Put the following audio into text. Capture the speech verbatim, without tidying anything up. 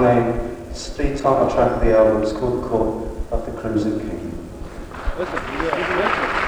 name. The title track of the album is called The Court of the Crimson King. Listen, yeah, listen.